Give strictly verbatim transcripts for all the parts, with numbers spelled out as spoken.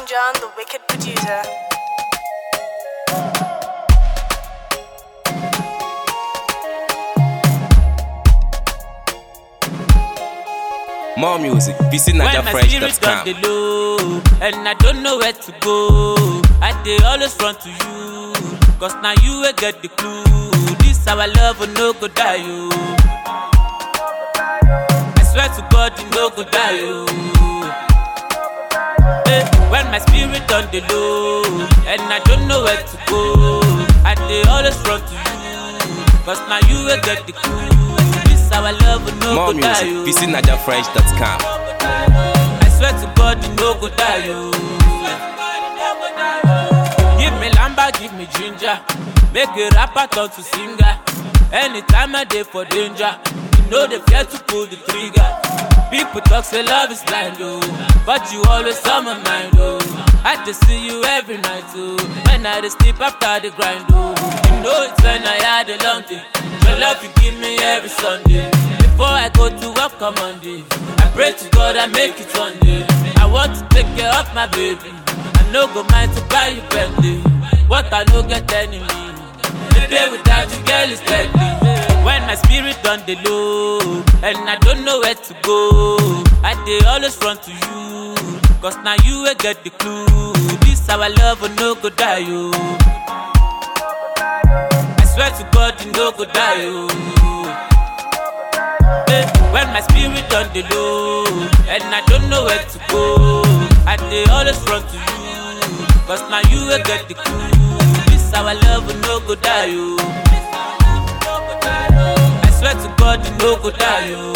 John, the wicked producer. More music, visit naija fresh dot com. When my spirit on the low, and I don't know where to go, I dey always run to you, cause now you will get the clue. This our love will no go die, yo. I swear to God, you no go die, yo. Hey, when my spirit on the low, and I don't know where to go, I dey always run to you, cause now you will get the clue. Our love will no More go die, music, yo. visit naija fresh dot com. I swear to God, you no go die, yo. Give me lamba, give me ginger, make a rapper turn to singer. Anytime I dey for danger, you know they fear to pull the trigger. People talk say love is blind, oh, but you always on my mind, oh. I just see you every night, oh. When I dey sleep after the grind, oh. You know it's when I had a long day. Your love you give me every Sunday. Before I go to work on Monday, I pray to God I make it one day. I want to take care of my baby. I no go mind to buy you Bentley. What I no get enemy. The day without you, girl, is deadly. When my spirit on the low, and I don't know where to go, I dey always run to you, cause now you will get the clue. This our love will no go die, yo. I swear to God, you no go die, yo. Hey, when my spirit on the low, and I don't know where to go, I dey always run to you, cause now you will get the clue. This our love will no go die, yo. I swear to God, you no go die, yo.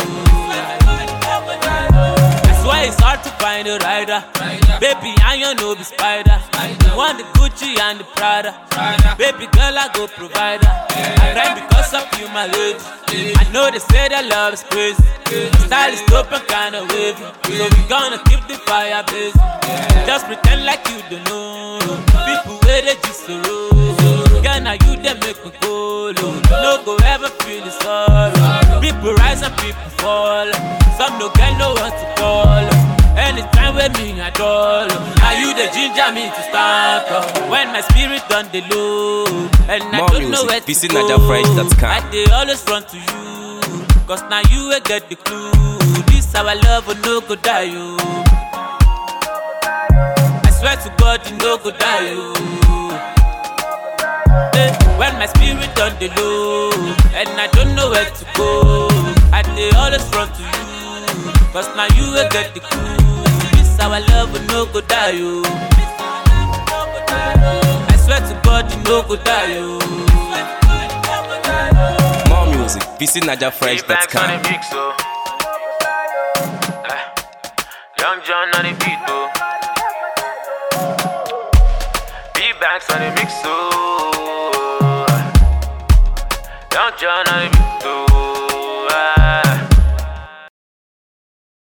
That's why it's hard to find a rider. Baby, I you know be spider. You want the Gucci and the Prada. Baby girl, I go provider. I cry because of you, my lady. I know they say that love is crazy. Style is dope and kinda wavy, so we gonna keep the fire blazing. Just pretend like you don't know. People where they just so low. Girl, now you they make me go low. No go ever feel the sorrow. People rise and people fall. Some no get no one to call. Anytime with me I draw. Now you the ginger me to start up. When my spirit on the low, and I More don't music, know where to visit go, naija fresh dot com. I dey always run to you, cause now you will get the clue. This our love will no go die, yo. I swear to God, you no go die, yo. Hey, when my spirit on the low, and I don't know where to go, I dey always run to you, cause now you will get the clue. This our love will no go die, yo. I swear to God, you no go die, yo. More music, visit naija fresh dot com. Young John on the beat, though. B-Banks on the mix, oh. Young John on the beat, though.